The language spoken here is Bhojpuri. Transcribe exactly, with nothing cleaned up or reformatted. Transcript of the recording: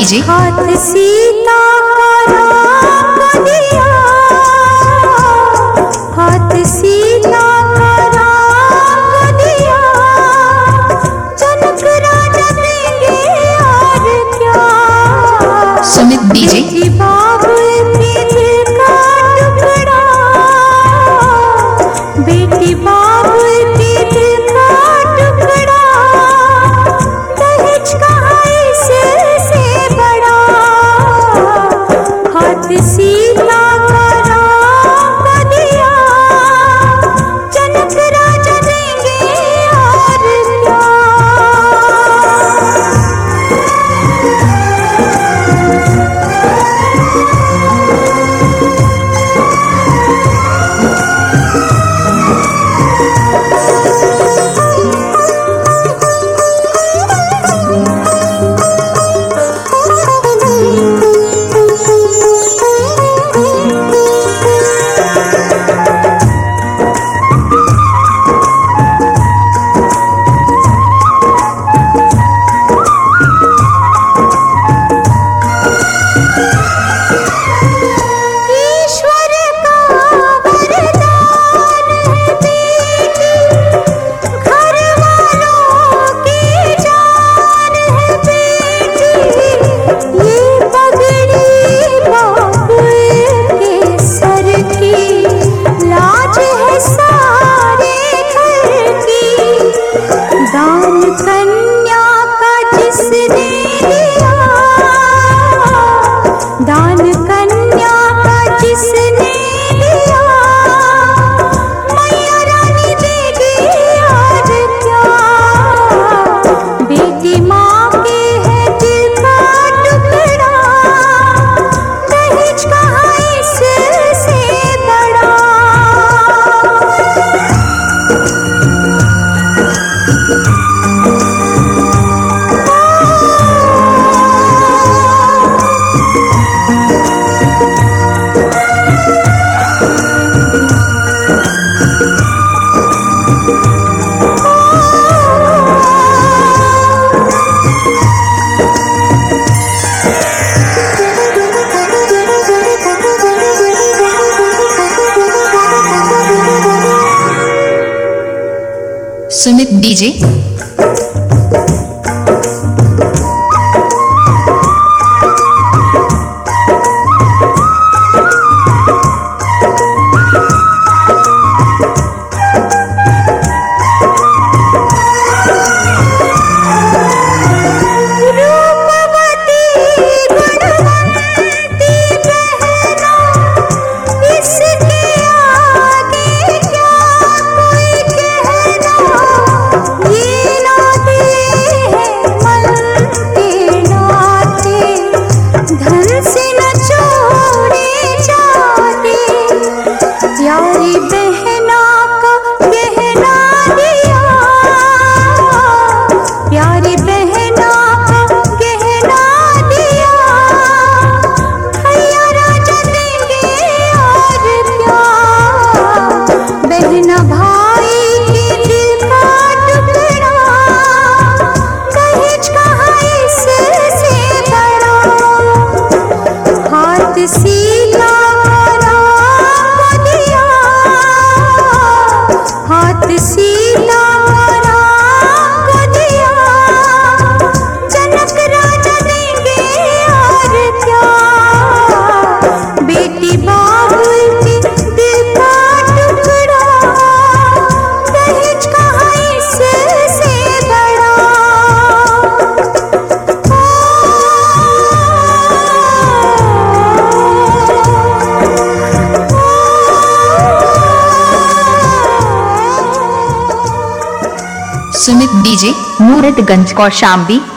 डीजे। हाथ सीता का राम को दिया, हाथ सीता का राम को दिया, जनक राजा देंगे और क्या। सुमित डीजे। बेटी बाबुल के दिल का टुकड़ा, बेटी बाबुल के दिल का टुकड़ा, दहेज कहाँ इससे बड़ा। हाथ सीता का राम को दिया, जनक राजा देंगे और क्या। दान कन्या का जिसने दिया, दान कन्या का जिसने दिया, मैया रानी देगी और क्या। बेटी माँ के है दिल का टुकड़ा, दहेज कहाँ इससे बड़ा। सुमित डीजे। प्यारी बहना का गहना दिया, प्यारी बहना का गहना दिया, भैया राजा देंगे और क्या। बहना भाई के दिल का टुकड़ा, दहेज कहाँ इससे बड़ा। हाथ सीता हाथ सीता का राम को दिया, जनक राजा देंगे और क्या। बेटी बाबुल के दिल का टुकड़ा, दहेज कहाँ इससे बड़ा। सुमित डीजे, मूरतगंज कौशाम्बी।